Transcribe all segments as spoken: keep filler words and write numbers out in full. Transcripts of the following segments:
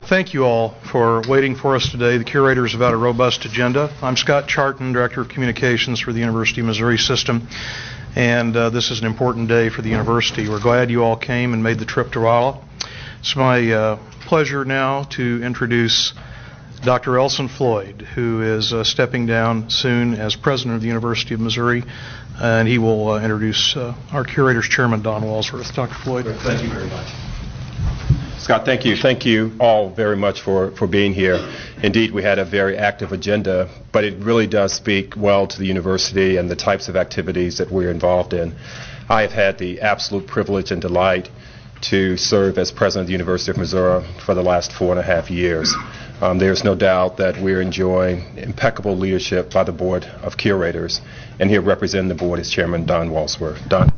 Thank you all for waiting for us today. The curators have had a robust agenda. I'm Scott Charton, Director of Communications for the University of Missouri System, and uh, this is an important day for the university. We're glad you all came and made the trip to Rolla. It's my uh, pleasure now to introduce Doctor Elson Floyd, who is uh, stepping down soon as President of the University of Missouri, and he will uh, introduce uh, our Curators Chairman, Don Walsworth. Doctor Floyd. Thank you very much. Scott, thank you. Thank you all very much for, for being here. Indeed, we had a very active agenda, but it really does speak well to the university and the types of activities that we're involved in. I have had the absolute privilege and delight to serve as President of the University of Missouri for the last four and a half years. Um, there's no doubt that we're enjoying impeccable leadership by the Board of Curators, and here representing the board is Chairman Don Walsworth. Don.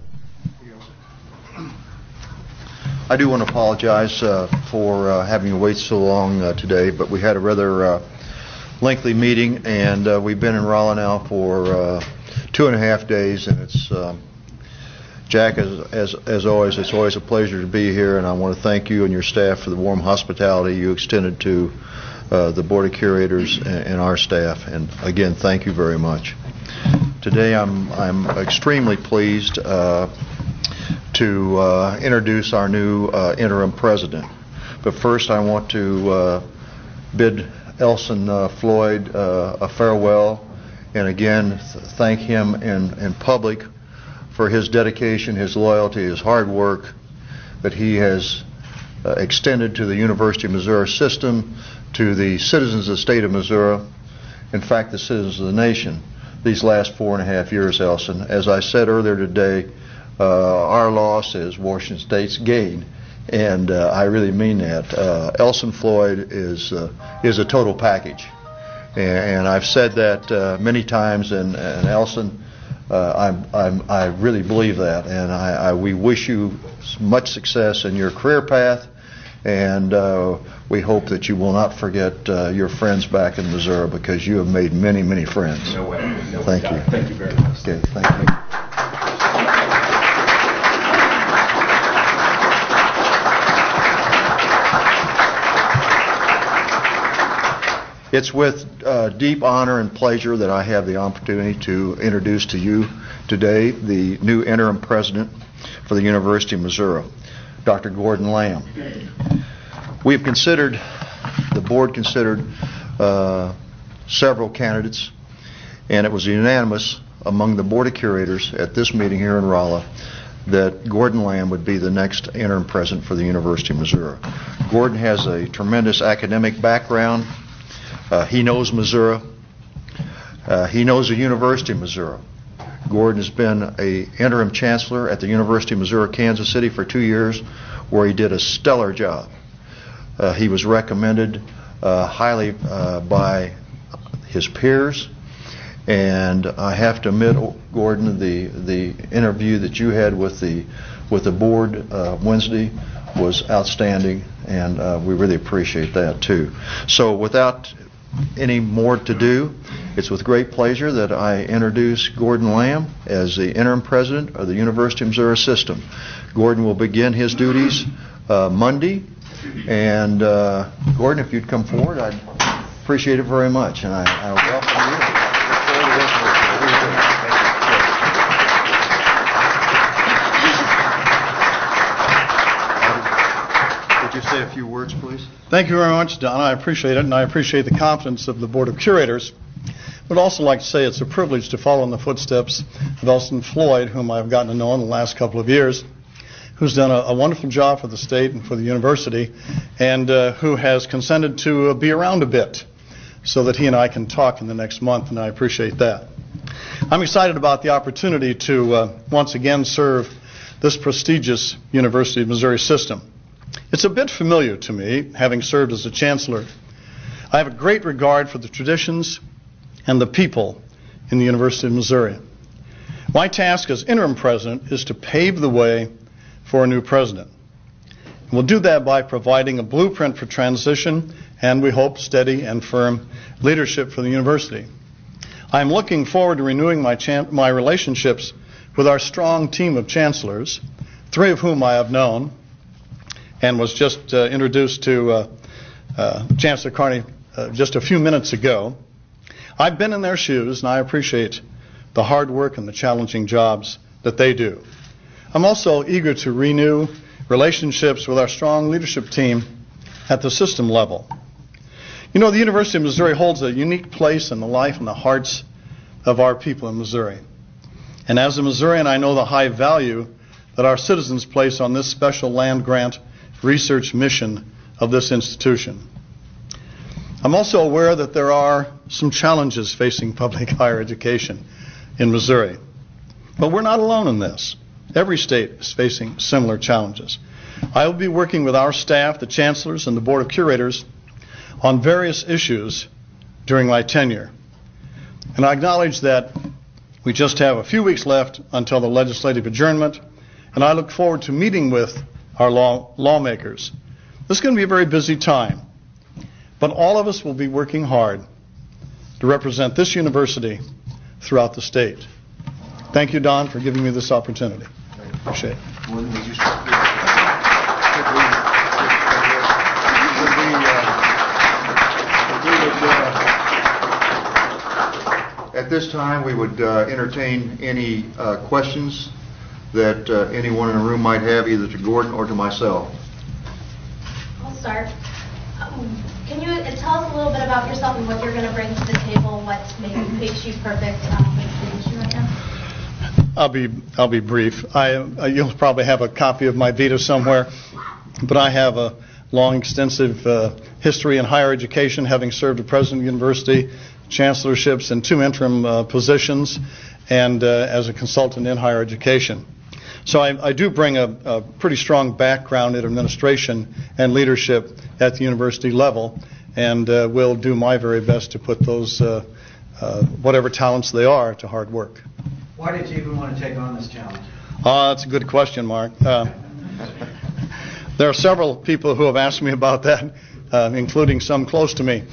I do want to apologize uh, for uh, having to wait so long uh, today, but we had a rather uh, lengthy meeting, and uh, we've been in Rolla now for uh, two and a half days, and it's uh, Jack, as, as as always, it's always a pleasure to be here, and I want to thank you and your staff for the warm hospitality you extended to uh, the Board of Curators and, and our staff, and again, thank you very much. Today, I'm I'm extremely pleased Uh, to uh, introduce our new uh, interim president. But first I want to uh, bid Elson uh, Floyd uh, a farewell, and again th- thank him in, in public for his dedication, his loyalty, his hard work that he has uh, extended to the University of Missouri system, to the citizens of the state of Missouri, in fact the citizens of the nation, these last four and a half years, Elson. As I said earlier today, Uh, our loss is Washington State's gain, and uh, I really mean that. Uh, Elson Floyd is uh, is a total package, and, and I've said that uh, many times. And, and Elson, uh, I'm, I'm, I really believe that, and I, I, we wish you much success in your career path, and uh, we hope that you will not forget uh, your friends back in Missouri, because you have made many, many friends. No way. No thank way. you. Thank you very much. Okay. Thank you. It's with uh, deep honor and pleasure that I have the opportunity to introduce to you today the new interim president for the University of Missouri, Doctor Gordon Lamb. We have considered, the board considered uh, several candidates, and it was unanimous among the Board of Curators at this meeting here in Rolla that Gordon Lamb would be the next interim president for the University of Missouri. Gordon has a tremendous academic background. Uh, he knows Missouri. Uh, he knows the University of Missouri. Gordon has been a interim chancellor at the University of Missouri, Kansas City for two years, where he did a stellar job. Uh, he was recommended uh, highly uh, by his peers, and I have to admit, Gordon, the the interview that you had with the with the board uh, Wednesday was outstanding, and uh, we really appreciate that too. So, without any more to do, it's with great pleasure that I introduce Gordon Lamb as the interim president of the University of Missouri System. Gordon will begin his duties uh, Monday, and uh, Gordon, if you'd come forward, I'd appreciate it very much, and I, I welcome you. Say a few words, please. Thank you very much, Don. I appreciate it, and I appreciate the confidence of the Board of Curators. I would also like to say it's a privilege to follow in the footsteps of Elson Floyd, whom I've gotten to know in the last couple of years, who's done a, a wonderful job for the state and for the university, and uh, who has consented to uh, be around a bit so that he and I can talk in the next month, and I appreciate that. I'm excited about the opportunity to uh, once again serve this prestigious University of Missouri system. It's a bit familiar to me, having served as a chancellor. I have a great regard for the traditions and the people in the University of Missouri. My task as interim president is to pave the way for a new president. And we'll do that by providing a blueprint for transition and, we hope, steady and firm leadership for the university. I'm looking forward to renewing my, chan- my relationships with our strong team of chancellors, three of whom I have known, and was just uh, introduced to uh, uh, Chancellor Carney uh, just a few minutes ago. I've been in their shoes, and I appreciate the hard work and the challenging jobs that they do. I'm also eager to renew relationships with our strong leadership team at the system level. You know, the University of Missouri holds a unique place in the life and the hearts of our people in Missouri. And as a Missourian, I know the high value that our citizens place on this special land-grant research mission of this institution. I'm also aware that there are some challenges facing public higher education in Missouri. But we're not alone in this. Every state is facing similar challenges. I will be working with our staff, the chancellors, and the Board of Curators on various issues during my tenure. And I acknowledge that we just have a few weeks left until the legislative adjournment, and I look forward to meeting with our law, lawmakers. This is going to be a very busy time, but all of us will be working hard to represent this university throughout the state. Thank you, Don, for giving me this opportunity. Appreciate it. When would you start? Could we, could we, uh, could we would, uh, at this time, we would uh, entertain any uh, questions that uh, anyone in the room might have, either to Gordon or to myself. I'll start. Um, can you uh, tell us a little bit about yourself and what you're going to bring to the table, what maybe makes you perfect um, for the position right now? I'll be I'll be brief. I uh, you'll probably have a copy of my vita somewhere, but I have a long, extensive uh, history in higher education, having served as president of the university, chancellorships, and two interim uh, positions, and uh, as a consultant in higher education. So I, I do bring a, a pretty strong background in administration and leadership at the university level, and uh, will do my very best to put those uh, uh, whatever talents they are to hard work. Why did you even want to take on this challenge? Uh, that's a good question, Mark. Uh, there are several people who have asked me about that, uh, including some close to me.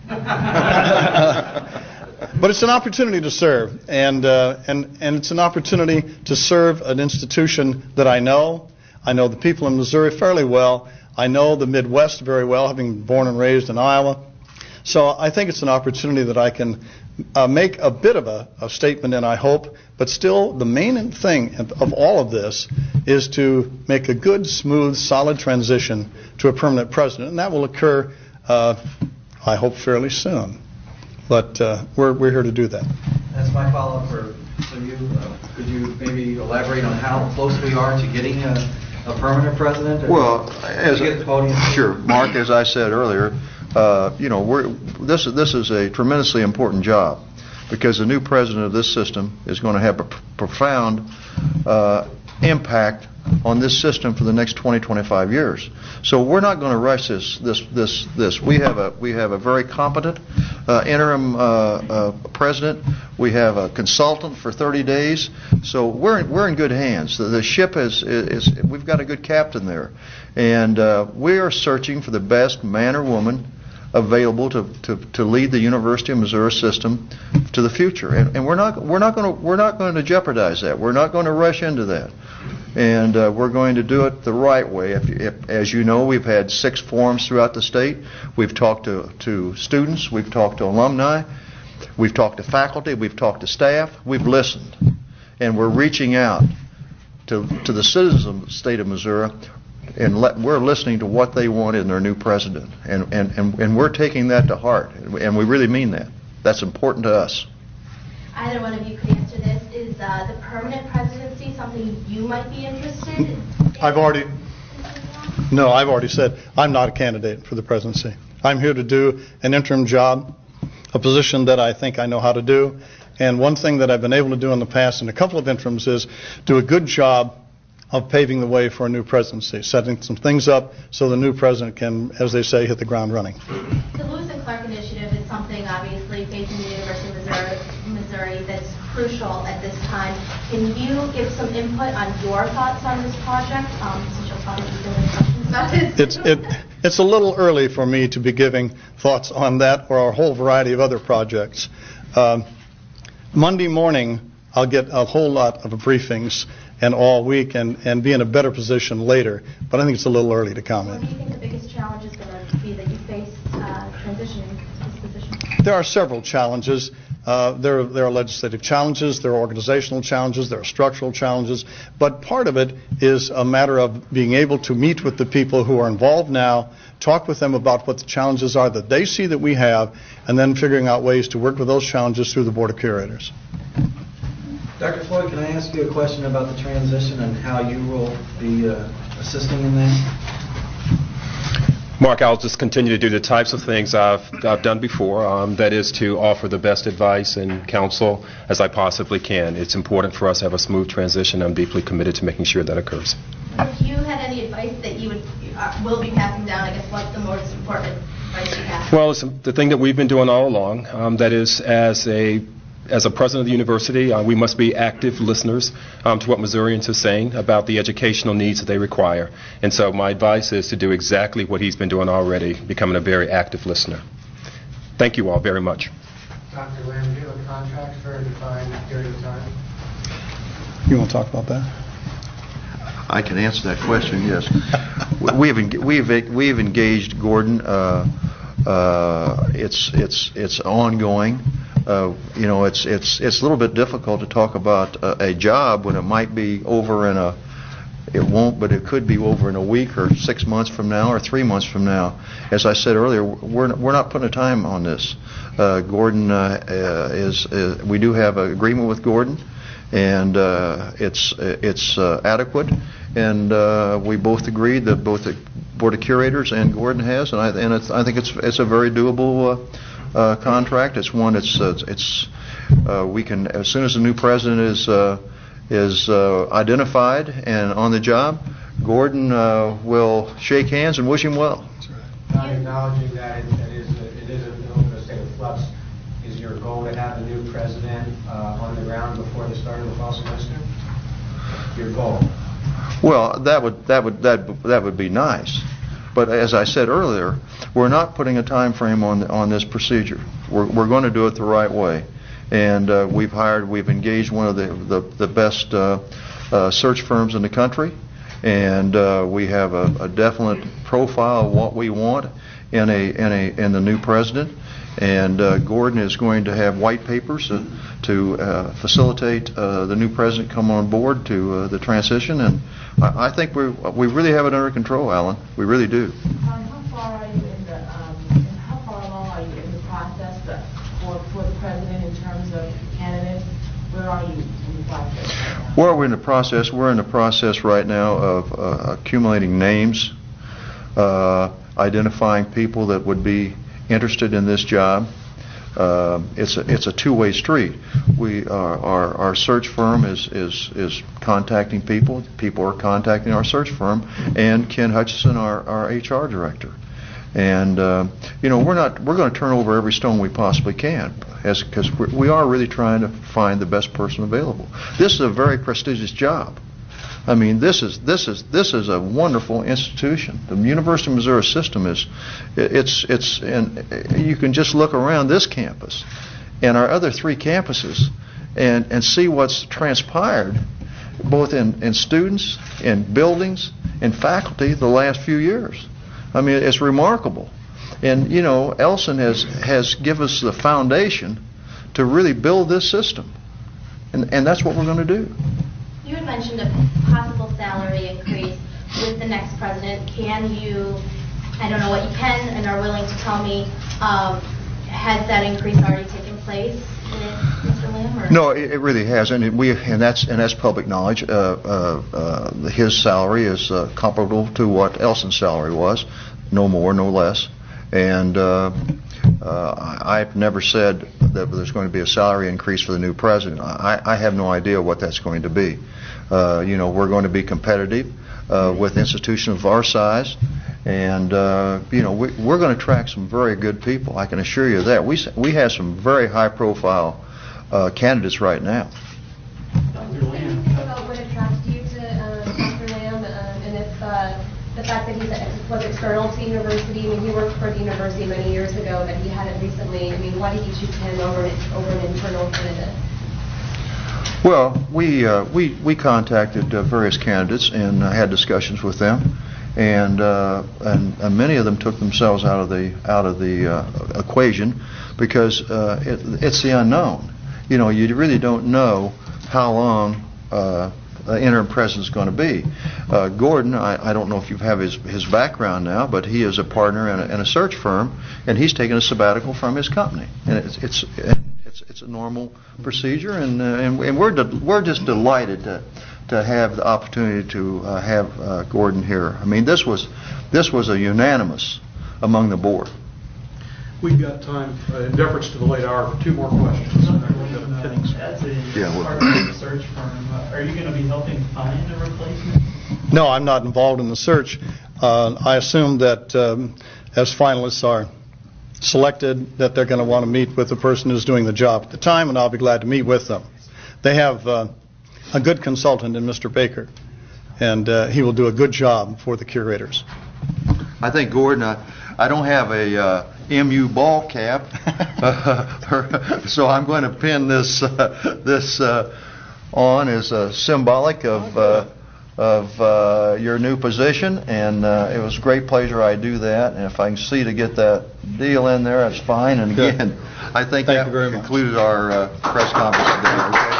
But it's an opportunity to serve, and, uh, and, and it's an opportunity to serve an institution that I know. I know the people in Missouri fairly well. I know the Midwest very well, having been born and raised in Iowa. So I think it's an opportunity that I can uh, make a bit of a, a statement, and I hope, but still the main thing of, of all of this is to make a good, smooth, solid transition to a permanent president, and that will occur, uh, I hope, fairly soon. But uh, we're, we're here to do that. That's my follow-up. For so you uh, could you maybe elaborate on how close we are to getting a, a permanent president? Or Well, as get the podium? Sure, Mark. As I said earlier, uh, you know, we're, this this is a tremendously important job, because the new president of this system is going to have a p- profound uh, impact on this system for the next twenty, twenty-five years. So we're not going to rush this. This. This. This. We have a we have a very competent uh, interim uh, uh, president. We have a consultant for thirty days. So we're in, we're in good hands. The, the ship is, is is we've got a good captain there, and uh, we are searching for the best man or woman available to, to, to lead the University of Missouri system to the future. And, and we're not we're not going to we're not going to jeopardize that. We're not going to rush into that. And uh, we're going to do it the right way. If, if, as you know, we've had six forums throughout the state. We've talked to, to students. We've talked to alumni. We've talked to faculty. We've talked to staff. We've listened. And we're reaching out to, to the citizens of the state of Missouri, and let, we're listening to what they want in their new president. And, and, and, and we're taking that to heart. And we really mean that. That's important to us. Either one of you could answer this. Is uh, the permanent presidency something you might be interested in? I've already, no, I've already said I'm not a candidate for the presidency. I'm here to do an interim job, a position that I think I know how to do. And one thing that I've been able to do in the past in a couple of interims is do a good job of paving the way for a new presidency, setting some things up so the new president can, as they say, hit the ground running. The Lewis and Clark Initiative is something obviously facing the University of Missouri, Missouri that's crucial at this time. Can you give some input on your thoughts on this project? Um, since you'll probably be doing questions about it. It's, it, it's a little early for me to be giving thoughts on that or a whole variety of other projects. Um, Monday morning, I'll get a whole lot of briefings, and all week and, and be in a better position later. But I think it's a little early to What comment. do you think the biggest challenge is going to be that you face uh, transitioning to this position? There are several challenges. Uh, there, are, there are legislative challenges, there are organizational challenges, there are structural challenges, but part of it is a matter of being able to meet with the people who are involved now, talk with them about what the challenges are that they see that we have, and then figuring out ways to work with those challenges through the Board of Curators. Doctor Floyd, can I ask you a question about the transition and how you will be uh, assisting in that? Mark, I'll just continue to do the types of things I've, I've done before, um, that is to offer the best advice and counsel as I possibly can. It's important for us to have a smooth transition. I'm deeply committed to making sure that occurs. If you had any advice that you would uh, will be passing down, I guess what's the most important advice you have? Well, it's the thing that we've been doing all along, um, that is, as a As a president of the university, uh, we must be active listeners um, to what Missourians are saying about the educational needs that they require. And so my advice is to do exactly what he's been doing already, becoming a very active listener. Thank you all very much. Doctor Lamb, do you have a contract for a defined period of time? You want to talk about that? I can answer that question, yes. We have en- we have we have engaged Gordon. Uh, uh, it's it's it's ongoing. Uh, you know, it's it's it's a little bit difficult to talk about a, a job when it might be over in a. It won't, but it could be over in a week or six months from now or three months from now. As I said earlier, we're we're not putting a time on this. Uh, Gordon uh, uh, is, is. We do have an agreement with Gordon, and uh, it's it's uh, adequate. And uh, we both agreed that both the Board of Curators and Gordon has, and I and it's, I think it's it's a very doable uh, uh, contract. It's one. It's uh, it's uh, we can, as soon as the new president is uh, is uh, identified and on the job, Gordon uh, will shake hands and wish him well. Not acknowledging that it, it is a, it is a little bit of a state of flux. Is your goal to have a new president uh, on the ground before the start of the fall semester? Your goal. Well, that would that would that that would be nice, but as I said earlier, we're not putting a time frame on on this procedure. We're we're going to do it the right way, and uh, we've hired we've engaged one of the the, the best uh, uh, search firms in the country, and uh, we have a, a definite profile of what we want in a in a in the new president. And uh, Gordon is going to have white papers uh, to uh, facilitate uh, the new president come on board to uh, the transition, and I, I think we we really have it under control, Alan. We really do. Um, how far are you in the? Um, how far along are you in the process for for the president in terms of candidates? Where are you in the process right now? Where are we in the process? We're in the process right now of uh, accumulating names, uh, identifying people that would be interested in this job. Uh, it's a it's a two-way street. We our our, our search firm is, is is contacting people. People are contacting our search firm, and Ken Hutchison, our, our H R director. And uh, you know we're not we're going to turn over every stone we possibly can, as because we are really trying to find the best person available. This is a very prestigious job. I mean, this is this is this is a wonderful institution. The University of Missouri system is, it's it's and you can just look around this campus, and our other three campuses, and and see what's transpired, both in in students, in buildings, in faculty the last few years. I mean, it's remarkable, and you know, Elson has has given us the foundation to really build this system, and and that's what we're going to do. You had mentioned a possible salary increase with the next president. Can you, I don't know what you can and are willing to tell me, um, has that increase already taken place with Mister Lamb? Or? No, it, it really has, and it, we and that's and that's public knowledge. Uh, uh, uh, his salary is uh, comparable to what Elson's salary was, no more, no less. And uh, uh, I've never said that there's going to be a salary increase for the new president. I, I have no idea what that's going to be. Uh, you know, we're going to be competitive uh, with institutions of our size, and uh, you know, we, we're going to attract some very good people. I can assure you that. We we have some very high-profile uh, candidates right now. What do you think about what attracts you to uh, Doctor Lamb, um, and if uh, the fact that he was external to the university? I mean, he worked for the university many years ago, but he hadn't recently. I mean, why did you choose him over over an internal candidate? Well, we uh, we we contacted uh, various candidates and uh, had discussions with them, and, uh, and and many of them took themselves out of the out of the uh, equation because uh, it, it's the unknown. You know, you really don't know how long uh, the interim president is going to be. Uh, Gordon, I, I don't know if you have his his background now, but he is a partner in a, in a search firm, and he's taken a sabbatical from his company, and it's it's. It's, it's a normal procedure, and uh, and, and we're de- we're just delighted to to have the opportunity to uh, have uh, Gordon here. I mean, this was this was a unanimous among the board. We've got time, uh, in deference to the late hour, for two more questions. As a Yeah, well- part of the search firm, uh, are you going to be helping find a replacement? No, I'm not involved in the search. Uh, I assume that um, as finalists are selected, that they're going to want to meet with the person who's doing the job at the time, and I'll be glad to meet with them. They have uh, a good consultant in Mister Baker, and uh, he will do a good job for the curators. I think Gordon, uh, I don't have a uh, M U ball cap, uh, so I'm going to pin this uh, this uh, on as uh, symbolic of uh, of uh, your new position, and uh, it was a great pleasure I do that, and if I can see to get that deal in there, that's fine. And again, I think Thank that you very much. concluded our uh, press conference today. Okay?